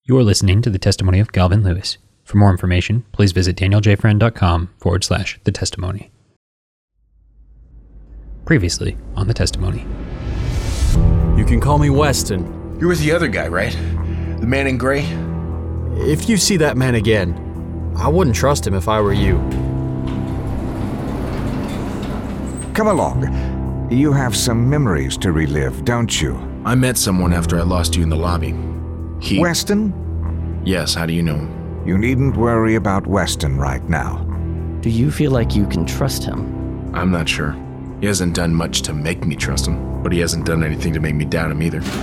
You're listening to the testimony of Galvin Lewis. For more information, please visit danieljfriend.com/the testimony. Previously on the testimony. You can call me Weston. You're with the other guy, right? The man in gray? If you see that man again, I wouldn't trust him if I were you. Come along. You have some memories to relive, don't you? I met someone after I lost you in the lobby. Weston? Yes, how do you know him? You needn't worry about Weston right now. Do you feel like you can trust him? I'm not sure. He hasn't done much to make me trust him, but he hasn't done anything to make me doubt him either.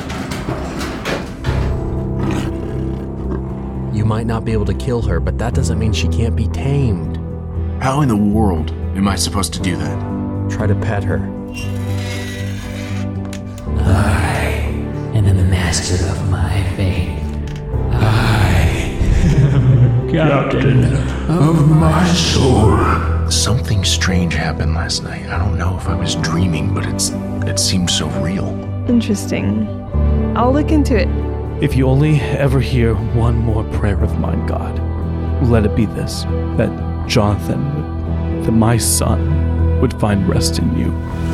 You might not be able to kill her, but that doesn't mean she can't be tamed. How in the world am I supposed to do that? Try to pet her. I am the master of my fate. I am the captain of my soul. Something strange happened last night. I don't know if I was dreaming, but it seemed so real. Interesting. I'll look into it. If you only ever hear one more prayer of mine, God, let it be this, that Jonathan, that my son, would find rest in you.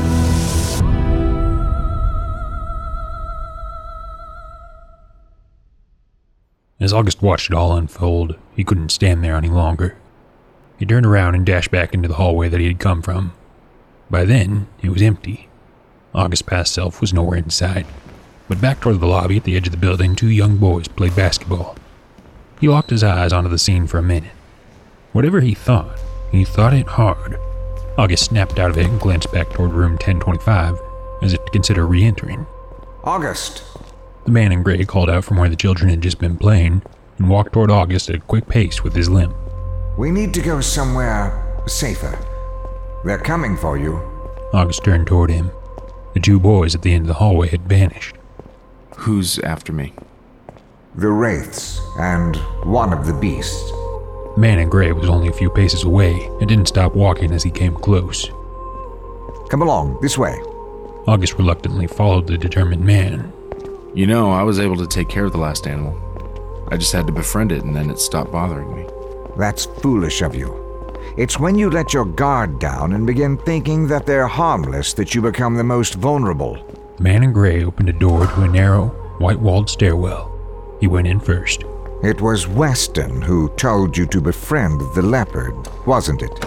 As August watched it all unfold, he couldn't stand there any longer. He turned around and dashed back into the hallway that he had come from. By then, it was empty. August's past self was nowhere in sight. But back toward the lobby at the edge of the building, two young boys played basketball. He locked his eyes onto the scene for a minute. Whatever he thought it hard. August snapped out of it and glanced back toward room 1025, as if to consider re-entering. August! The man in gray called out from where the children had just been playing, and walked toward August at a quick pace with his limp. We need to go somewhere safer. They're coming for you. August turned toward him. The two boys at the end of the hallway had vanished. Who's after me? The Wraiths and one of the beasts. The man in gray was only a few paces away and didn't stop walking as he came close. Come along, this way. August reluctantly followed the determined man. You know, I was able to take care of the last animal. I just had to befriend it and then it stopped bothering me. That's foolish of you. It's when you let your guard down and begin thinking that they're harmless that you become the most vulnerable. The man in gray opened a door to a narrow, white-walled stairwell. He went in first. It was Weston who told you to befriend the leopard, wasn't it?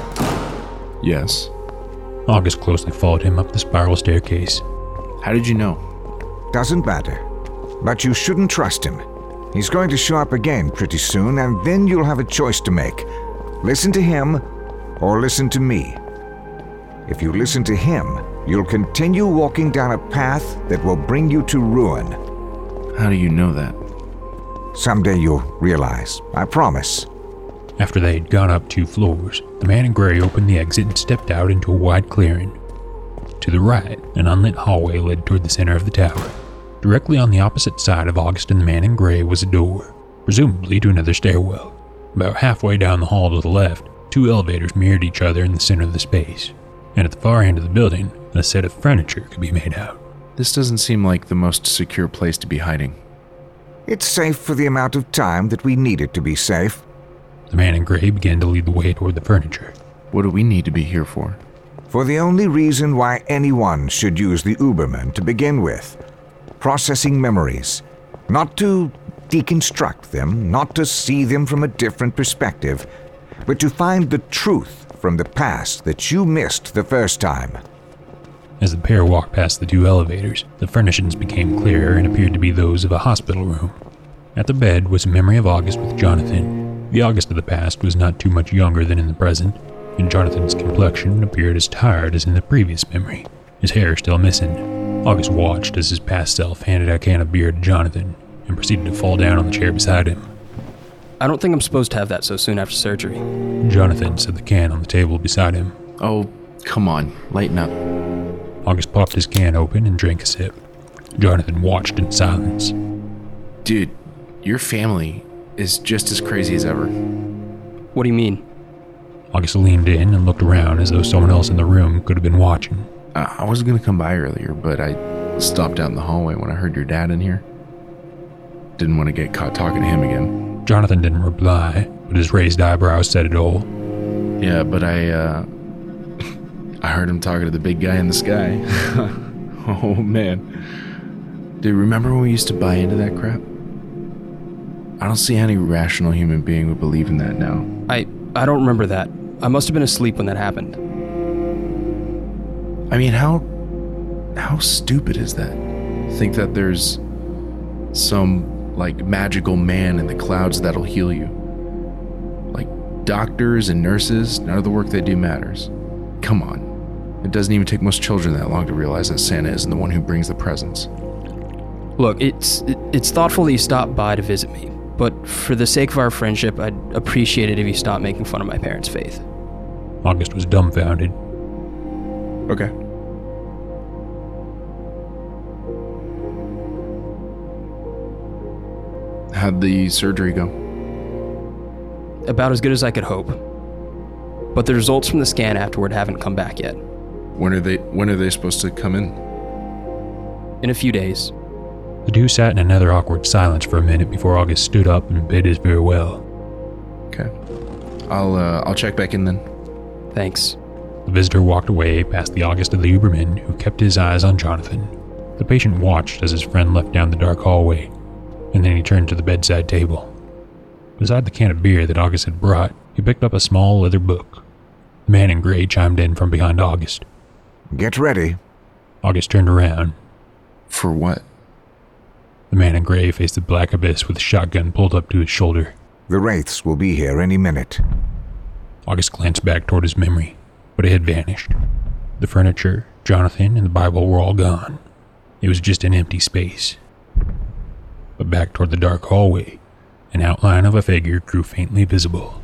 Yes. August closely followed him up the spiral staircase. How did you know? Doesn't matter. But you shouldn't trust him. He's going to show up again pretty soon, and then you'll have a choice to make. Listen to him, or listen to me. If you listen to him, you'll continue walking down a path that will bring you to ruin. How do you know that? Someday you'll realize, I promise. After they had gone up 2 floors, the man in gray opened the exit and stepped out into a wide clearing. To the right, an unlit hallway led toward the center of the tower. Directly on the opposite side of August and the man in gray was a door, presumably to another stairwell. About halfway down the hall to the left, 2 elevators mirrored each other in the center of the space, and at the far end of the building, a set of furniture could be made out. This doesn't seem like the most secure place to be hiding. It's safe for the amount of time that we need it to be safe. The man in gray began to lead the way toward the furniture. What do we need to be here for? For the only reason why anyone should use the Uberman to begin with. Processing memories. Not to deconstruct them, not to see them from a different perspective, but to find the truth from the past that you missed the first time. As the pair walked past the 2 elevators, the furnishings became clearer and appeared to be those of a hospital room. At the bed was a memory of August with Jonathan. The August of the past was not too much younger than in the present, and Jonathan's complexion appeared as tired as in the previous memory, his hair still missing. August watched as his past self handed a can of beer to Jonathan and proceeded to fall down on the chair beside him. I don't think I'm supposed to have that so soon after surgery. Jonathan set the can on the table beside him. Oh, come on, lighten up. August popped his can open and drank a sip. Jonathan watched in silence. Dude, your family is just as crazy as ever. What do you mean? August leaned in and looked around as though someone else in the room could have been watching. I was going to come by earlier, but I stopped out in the hallway when I heard your dad in here. Didn't want to get caught talking to him again. Jonathan didn't reply, but his raised eyebrows said it all. Yeah, but I heard him talking to the big guy in the sky. Oh, man. Dude, remember when we used to buy into that crap? I don't see any rational human being would believe in that now. I don't remember that. I must have been asleep when that happened. I mean, how stupid is that? Think that there's some, like, magical man in the clouds that'll heal you. Like, doctors and nurses, none of the work they do matters. Come on. It doesn't even take most children that long to realize that Santa isn't the one who brings the presents. Look, it's thoughtful that you stopped by to visit me, but for the sake of our friendship, I'd appreciate it if you stopped making fun of my parents' faith. August was dumbfounded. Okay. How'd the surgery go? About as good as I could hope. But the results from the scan afterward haven't come back yet. When are they supposed to come in? In a few days. The two sat in another awkward silence for a minute before August stood up and bid his farewell. Okay. I'll check back in then. Thanks. The visitor walked away past the August of the Uberman, who kept his eyes on Jonathan. The patient watched as his friend left down the dark hallway, and then he turned to the bedside table. Beside the can of beer that August had brought, he picked up a small leather book. The man in gray chimed in from behind August. Get ready. August turned around. For what? The man in gray faced the black abyss with a shotgun pulled up to his shoulder. The Wraiths will be here any minute. August glanced back toward his memory, but it had vanished. The furniture, Jonathan, and the Bible were all gone. It was just an empty space. But back toward the dark hallway, an outline of a figure grew faintly visible.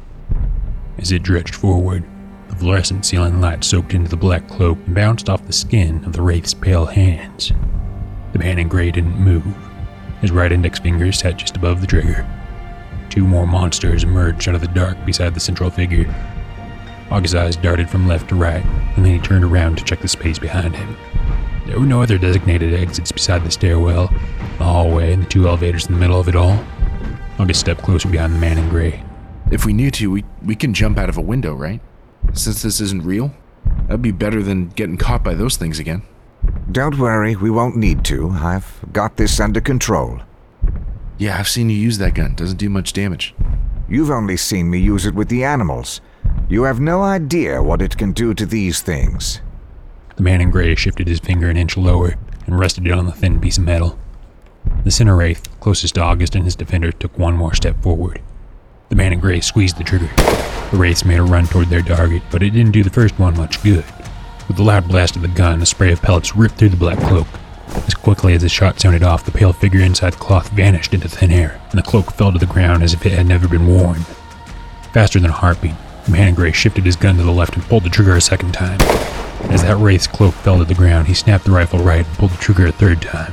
As it dredged forward, the fluorescent ceiling light soaked into the black cloak and bounced off the skin of the Wraith's pale hands. The man in gray didn't move. His right index finger sat just above the trigger. Two more monsters emerged out of the dark beside the central figure. August's eyes darted from left to right, and then he turned around to check the space behind him. There were no other designated exits beside the stairwell, the hallway, and the two elevators in the middle of it all. August stepped closer behind the man in gray. If we need to, we can jump out of a window, right? Since this isn't real? That'd be better than getting caught by those things again. Don't worry, we won't need to. I've got this under control. Yeah, I've seen you use that gun. Doesn't do much damage. You've only seen me use it with the animals. You have no idea what it can do to these things. The man in gray shifted his finger an inch lower and rested it on the thin piece of metal. The center wraith, closest to August and his defender, took one more step forward. The man in gray squeezed the trigger. The wraiths made a run toward their target, but it didn't do the first one much good. With the loud blast of the gun, a spray of pellets ripped through the black cloak. As quickly as the shot sounded off, the pale figure inside the cloth vanished into thin air, and the cloak fell to the ground as if it had never been worn. Faster than a heartbeat, the man in gray shifted his gun to the left and pulled the trigger a second time. As that wraith's cloak fell to the ground, he snapped the rifle right and pulled the trigger a third time.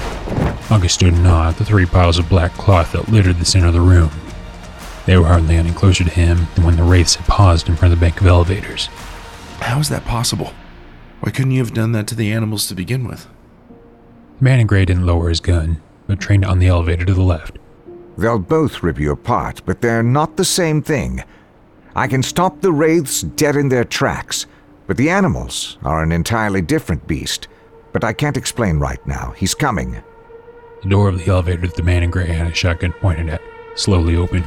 August stood in awe at the three piles of black cloth that littered the center of the room. They were hardly any closer to him than when the wraiths had paused in front of the bank of elevators. How is that possible? Why couldn't you have done that to the animals to begin with? The man in gray didn't lower his gun, but trained on the elevator to the left. They'll both rip you apart, but they're not the same thing. I can stop the wraiths dead in their tracks, but the animals are an entirely different beast. But I can't explain right now. He's coming. The door of the elevator that the man in gray had a shotgun pointed at slowly opened.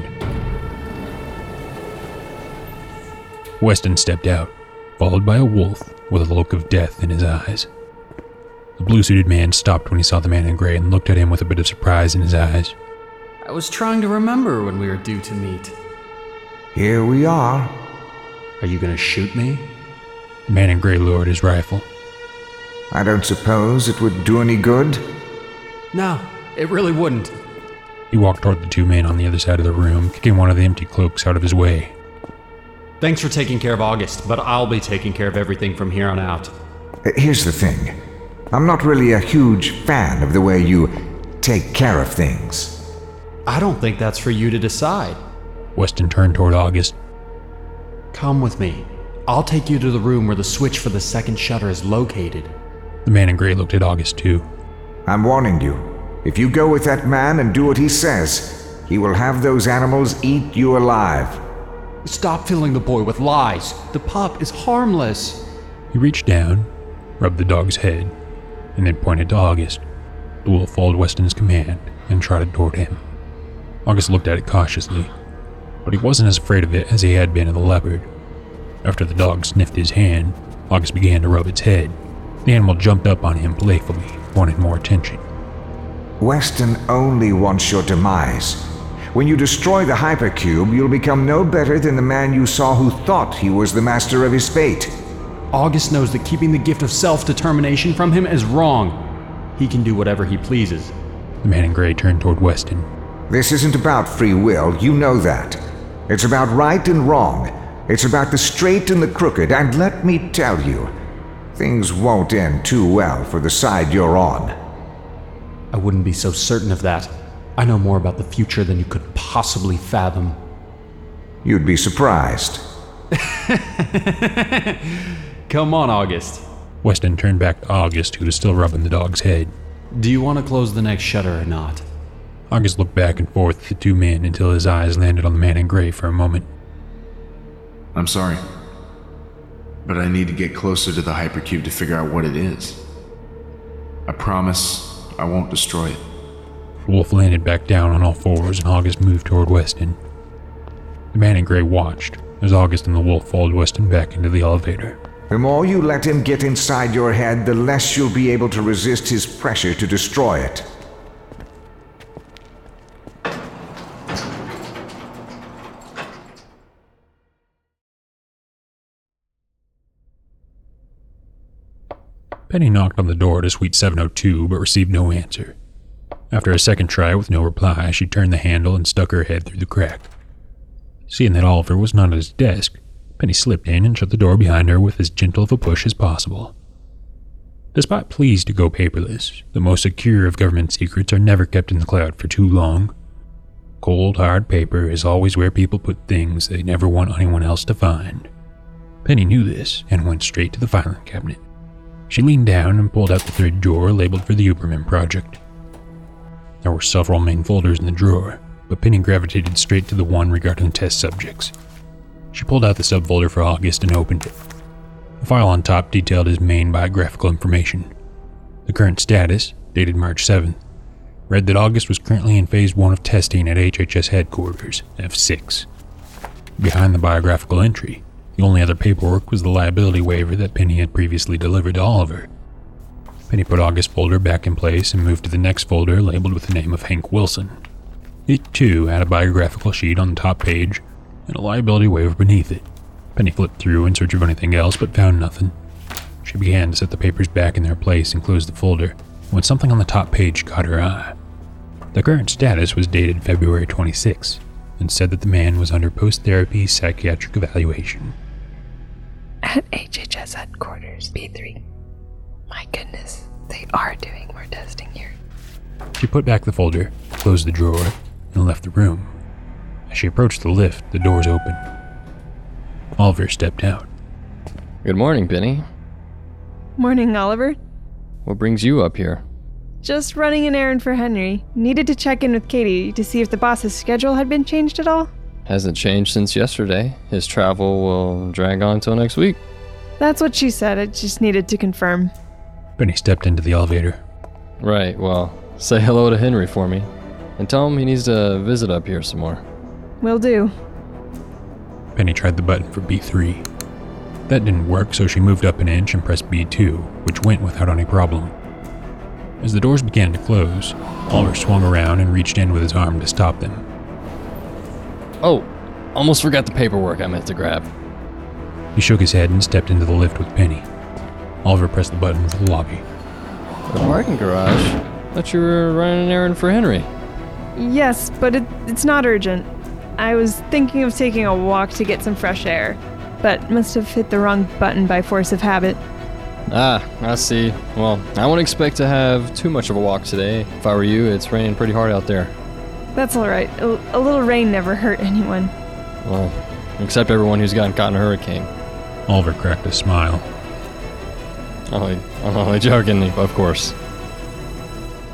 Weston stepped out, followed by a wolf with a look of death in his eyes. The blue-suited man stopped when he saw the man in gray and looked at him with a bit of surprise in his eyes. I was trying to remember when we were due to meet. Here we are. Are you gonna shoot me? The man in gray lowered his rifle. I don't suppose it would do any good? No, it really wouldn't. He walked toward the two men on the other side of the room, kicking one of the empty cloaks out of his way. Thanks for taking care of August, but I'll be taking care of everything from here on out. Here's the thing. I'm not really a huge fan of the way you take care of things. I don't think that's for you to decide. Weston turned toward August. Come with me. I'll take you to the room where the switch for the second shutter is located. The man in gray looked at August too. I'm warning you. If you go with that man and do what he says, he will have those animals eat you alive. Stop filling the boy with lies. The pup is harmless. He reached down, rubbed the dog's head, and then pointed to August. The wolf followed Weston's command and trotted toward him. August looked at it cautiously, but he wasn't as afraid of it as he had been of the leopard. After the dog sniffed his hand, August began to rub its head. The animal jumped up on him playfully, wanted more attention. Weston only wants your demise. When you destroy the hypercube, you'll become no better than the man you saw who thought he was the master of his fate. August knows that keeping the gift of self-determination from him is wrong. He can do whatever he pleases. The man in gray turned toward Weston. This isn't about free will, you know that. It's about right and wrong. It's about the straight and the crooked, and let me tell you, things won't end too well for the side you're on. I wouldn't be so certain of that. I know more about the future than you could possibly fathom. You'd be surprised. Come on, August. Weston turned back to August, who was still rubbing the dog's head. Do you want to close the next shutter or not? August looked back and forth at the two men until his eyes landed on the man in gray for a moment. I'm sorry, but I need to get closer to the hypercube to figure out what it is. I promise I won't destroy it. The wolf landed back down on all fours and August moved toward Weston. The man in gray watched as August and the wolf followed Weston back into the elevator. The more you let him get inside your head, the less you'll be able to resist his pressure to destroy it. Penny knocked on the door to Suite 702 but received no answer. After a second try with no reply, she turned the handle and stuck her head through the crack. Seeing that Oliver was not at his desk, Penny slipped in and shut the door behind her with as gentle of a push as possible. Despite pleas to go paperless, the most secure of government secrets are never kept in the cloud for too long. Cold, hard paper is always where people put things they never want anyone else to find. Penny knew this and went straight to the filing cabinet. She leaned down and pulled out the third drawer labeled for the Uberman project. There were several main folders in the drawer, but Penny gravitated straight to the one regarding test subjects. She pulled out the subfolder for August and opened it. The file on top detailed his main biographical information. The current status, dated March 7th, read that August was currently in Phase 1 of testing at HHS Headquarters, F6. Behind the biographical entry, the only other paperwork was the liability waiver that Penny had previously delivered to Oliver. Penny put August's folder back in place and moved to the next folder labeled with the name of Hank Wilson. It, too, had a biographical sheet on the top page and a liability waiver beneath it. Penny flipped through in search of anything else but found nothing. She began to set the papers back in their place and closed the folder when something on the top page caught her eye. The current status was dated February 26 and said that the man was under post-therapy psychiatric evaluation. At HHS headquarters, B3. My goodness, they are doing more testing here. She put back the folder, closed the drawer, and left the room. As she approached the lift, the doors opened. Oliver stepped out. Good morning, Penny. Morning, Oliver. What brings you up here? Just running an errand for Henry. Needed to check in with Katie to see if the boss's schedule had been changed at all. Hasn't changed since yesterday. His travel will drag on till next week. That's what she said. I just needed to confirm. Penny stepped into the elevator. Right, well, say hello to Henry for me. And tell him he needs to visit up here some more. Will do. Penny tried the button for B3. That didn't work, so she moved up an inch and pressed B2, which went without any problem. As the doors began to close, Oliver swung around and reached in with his arm to stop them. Oh, almost forgot the paperwork I meant to grab. He shook his head and stepped into the lift with Penny. Oliver pressed the button for the lobby. The parking garage? Thought you were running an errand for Henry. Yes, but it's not urgent. I was thinking of taking a walk to get some fresh air, but must have hit the wrong button by force of habit. Ah, I see. Well, I wouldn't expect to have too much of a walk today. If I were you, it's raining pretty hard out there. That's alright. A little rain never hurt anyone. Well, except everyone who's gotten caught in a hurricane. Oliver cracked a smile. I'm only joking, of course.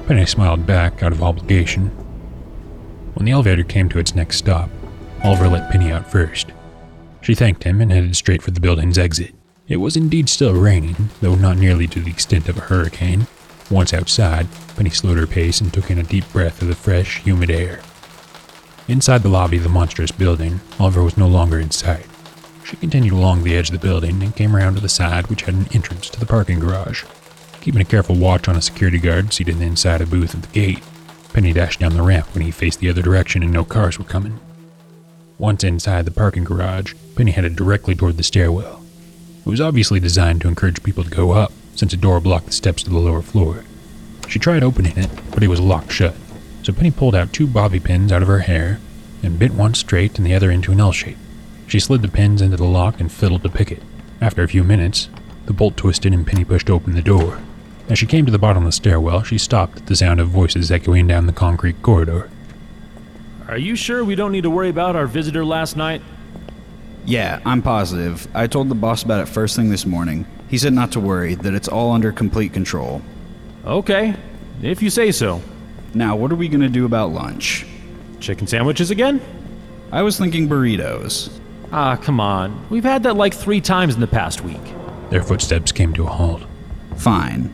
Penny smiled back out of obligation. When the elevator came to its next stop, Oliver let Penny out first. She thanked him and headed straight for the building's exit. It was indeed still raining, though not nearly to the extent of a hurricane. Once outside, Penny slowed her pace and took in a deep breath of the fresh, humid air. Inside the lobby of the monstrous building, Oliver was no longer in sight. She continued along the edge of the building and came around to the side, which had an entrance to the parking garage. Keeping a careful watch on a security guard seated inside a booth at the gate, Penny dashed down the ramp when he faced the other direction and no cars were coming. Once inside the parking garage, Penny headed directly toward the stairwell. It was obviously designed to encourage people to go up, since a door blocked the steps to the lower floor. She tried opening it, but it was locked shut, so Penny pulled out 2 bobby pins out of her hair and bit one straight and the other into an L shape. She slid the pins into the lock and fiddled to pick it. After a few minutes, the bolt twisted and Penny pushed open the door. As she came to the bottom of the stairwell, she stopped at the sound of voices echoing down the concrete corridor. Are you sure we don't need to worry about our visitor last night? Yeah, I'm positive. I told the boss about it first thing this morning. He said not to worry, that it's all under complete control. Okay, if you say so. Now, what are we gonna do about lunch? Chicken sandwiches again? I was thinking burritos. Ah, come on. We've had that like 3 times in the past week. Their footsteps came to a halt. Fine.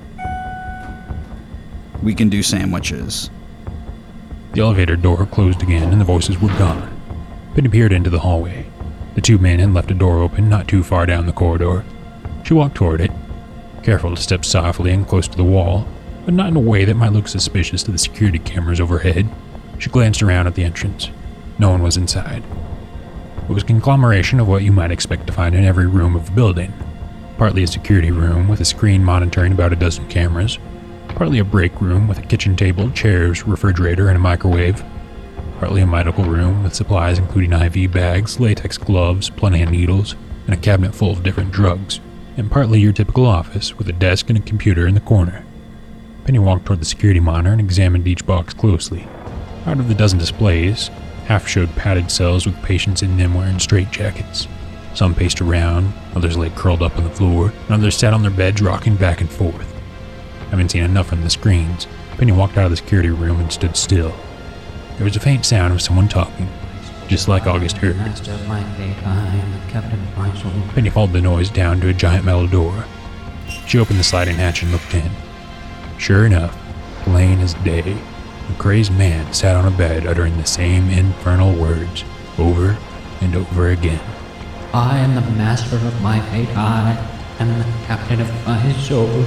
We can do sandwiches. The elevator door closed again and the voices were gone. Penny peered into the hallway. The 2 men had left a door open not too far down the corridor. She walked toward it, careful to step softly and close to the wall, but not in a way that might look suspicious to the security cameras overhead. She glanced around at the entrance. No one was inside. It was a conglomeration of what you might expect to find in every room of the building. Partly a security room with a screen monitoring about a dozen cameras, partly a break room with a kitchen table, chairs, refrigerator, and a microwave, partly a medical room with supplies including IV bags, latex gloves, plenty of needles, and a cabinet full of different drugs, and partly your typical office with a desk and a computer in the corner. Penny walked toward the security monitor and examined each box closely. Out of the dozen displays, half showed padded cells with patients in them wearing straitjackets. Some paced around, others lay curled up on the floor, and others sat on their beds rocking back and forth. Having seen enough from the screens, Penny walked out of the security room and stood still. There was a faint sound of someone talking, just like August heard. Master of my fate, I am the captain of my soul. Penny followed the noise down to a giant metal door. She opened the sliding hatch and looked in. Sure enough, plain as day, a crazed man sat on a bed uttering the same infernal words over and over again. I am the master of my fate. I am the captain of my soul.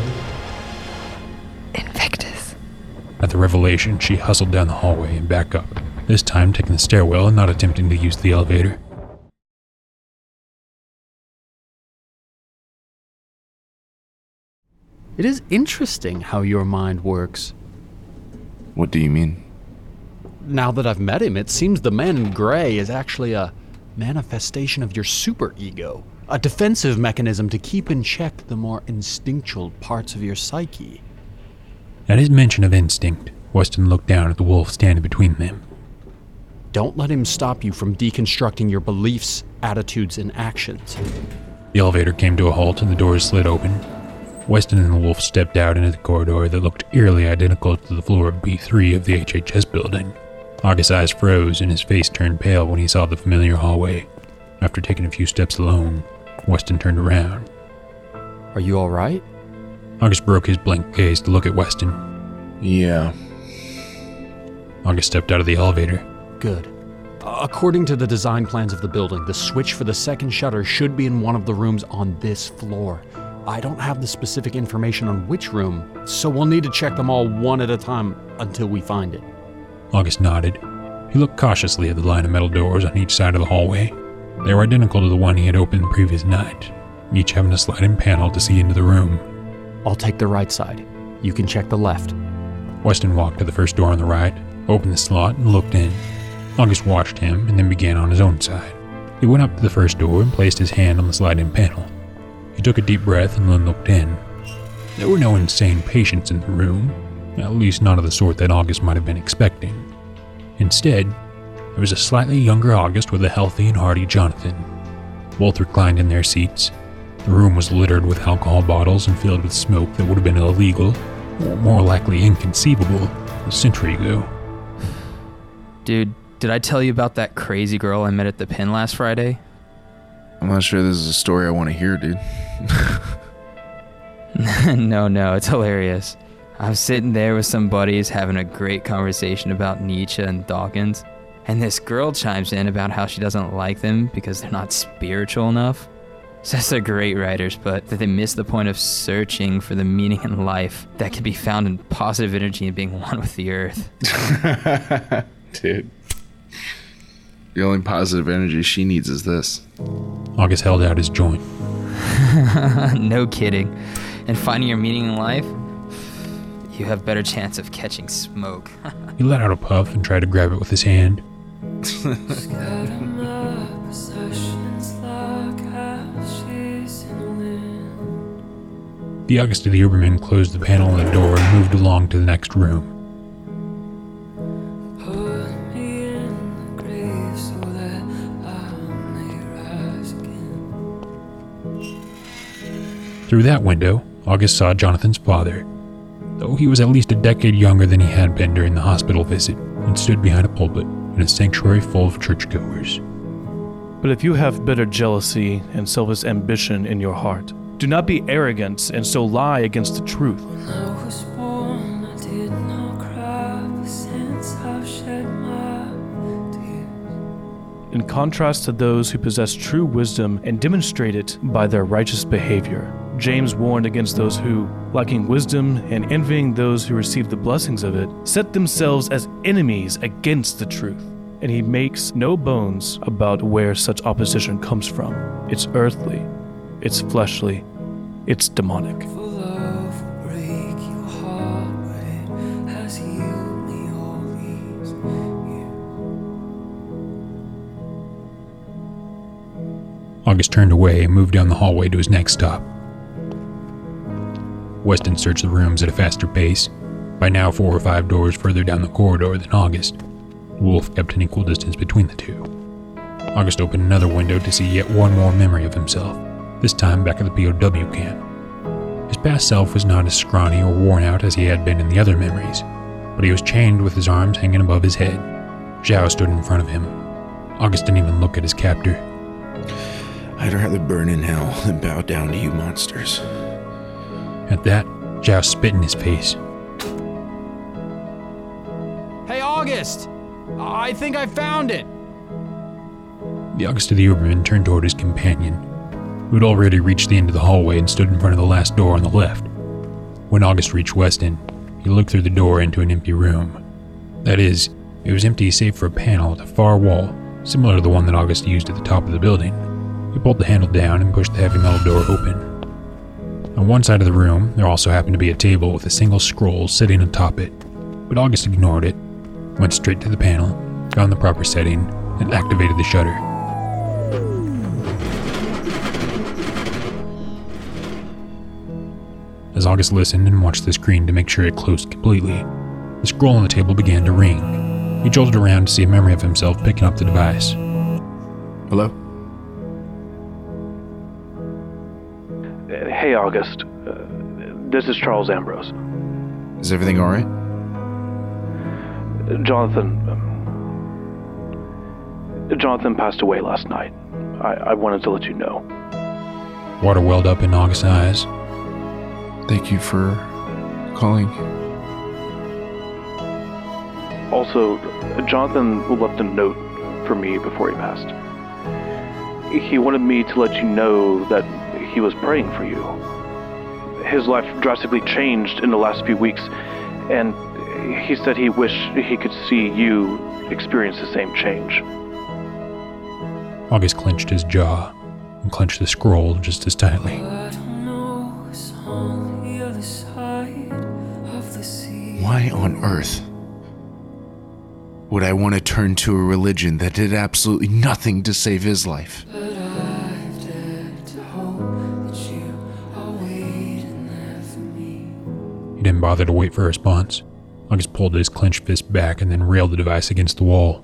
Invictus. At the revelation, she hustled down the hallway and back up, this time taking the stairwell and not attempting to use the elevator. It is interesting how your mind works. What do you mean? Now that I've met him, it seems the man in gray is actually a manifestation of your superego, a defensive mechanism to keep in check the more instinctual parts of your psyche. At his mention of instinct, Weston looked down at the wolf standing between them. Don't let him stop you from deconstructing your beliefs, attitudes, and actions. The elevator came to a halt and the doors slid open. Weston and the wolf stepped out into the corridor that looked eerily identical to the floor of B3 of the HHS building. August's eyes froze and his face turned pale when he saw the familiar hallway. After taking a few steps alone, Weston turned around. Are you all right? August broke his blank gaze to look at Weston. Yeah. August stepped out of the elevator. Good. According to the design plans of the building, the switch for the second shutter should be in one of the rooms on this floor. I don't have the specific information on which room, so we'll need to check them all one at a time until we find it. August nodded. He looked cautiously at the line of metal doors on each side of the hallway. They were identical to the one he had opened the previous night, each having a sliding panel to see into the room. I'll take the right side. You can check the left. Weston walked to the first door on the right, opened the slot, and looked in. August watched him and then began on his own side. He went up to the first door and placed his hand on the sliding panel. He took a deep breath and then looked in. There were no insane patients in the room, at least none of the sort that August might have been expecting. Instead, there was a slightly younger August with a healthy and hearty Jonathan. Both reclined in their seats. The room was littered with alcohol bottles and filled with smoke that would have been illegal or more likely inconceivable, a century ago. Dude, did I tell you about that crazy girl I met at the Pen last Friday? I'm not sure this is a story I want to hear, dude. No, it's hilarious. I was sitting there with some buddies having a great conversation about Nietzsche and Dawkins, and this girl chimes in about how she doesn't like them because they're not spiritual enough. Says they're great writers, but that they miss the point of searching for the meaning in life that can be found in positive energy and being one with the earth. Dude. The only positive energy she needs is this. August held out his joint. No kidding. And finding your meaning in life, you have better chance of catching smoke. He let out a puff and tried to grab it with his hand. The August of the Uberman closed the panel on the door and moved along to the next room. Through that window, August saw Jonathan's father, though he was at least a decade younger than he had been during the hospital visit, and stood behind a pulpit in a sanctuary full of churchgoers. But if you have bitter jealousy and selfish ambition in your heart, do not be arrogant and so lie against the truth. When I was born, I did not cry, but since I've shed my tears. In contrast to those who possess true wisdom and demonstrate it by their righteous behavior, James warned against those who, lacking wisdom and envying those who receive the blessings of it, set themselves as enemies against the truth. And he makes no bones about where such opposition comes from. It's earthly, it's fleshly, it's demonic. For love will break your heart, but it has healed me all these years. August turned away and moved down the hallway to his next stop. Weston searched the rooms at a faster pace, by now 4 or 5 doors further down the corridor than August. Wolf kept an equal distance between the two. August opened another window to see yet one more memory of himself, this time back at the POW camp. His past self was not as scrawny or worn out as he had been in the other memories, but he was chained with his arms hanging above his head. Zhao stood in front of him. August didn't even look at his captor. I'd rather burn in hell than bow down to you monsters. At that, Zhao spit in his face. Hey, August! I think I found it! The August of the Uberman turned toward his companion, who had already reached the end of the hallway and stood in front of the last door on the left. When August reached Weston, he looked through the door into an empty room. That is, it was empty save for a panel at the far wall, similar to the one that August used at the top of the building. He pulled the handle down and pushed the heavy metal door open. On one side of the room, there also happened to be a table with a single scroll sitting atop it, but August ignored it, went straight to the panel, found the proper setting, and activated the shutter. As August listened and watched the screen to make sure it closed completely, the scroll on the table began to ring. He jolted around to see a memory of himself picking up the device. Hello? Hey, August. This is Charles Ambrose. Is everything alright? Jonathan passed away last night. I wanted to let you know. Water welled up in August's eyes. Thank you for calling. Also, Jonathan left a note for me before he passed. He wanted me to let you know that he was praying for you. His life drastically changed in the last few weeks, and he said he wished he could see you experience the same change. August clenched his jaw and clenched the scroll just as tightly. Why on earth would I want to turn to a religion that did absolutely nothing to save his life? He didn't bother to wait for a response. August pulled his clenched fist back and then railed the device against the wall.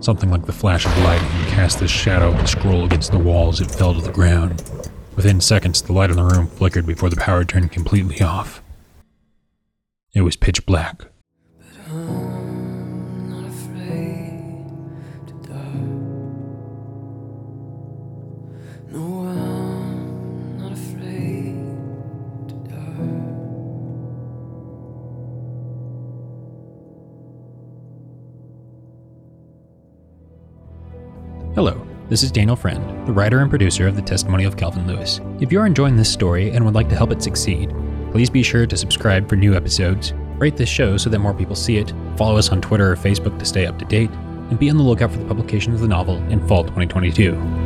Something like the flash of lightning cast the shadow of the scroll against the wall as it fell to the ground. Within seconds, the light in the room flickered before the power turned completely off. It was pitch black. I'm not afraid to die. No, I'm not afraid to die. Hello, this is Daniel Friend, the writer and producer of The Testimony of Calvin Lewis. If you are enjoying this story and would like to help it succeed, please be sure to subscribe for new episodes, rate this show so that more people see it, follow us on Twitter or Facebook to stay up to date, and be on the lookout for the publication of the novel in fall 2022.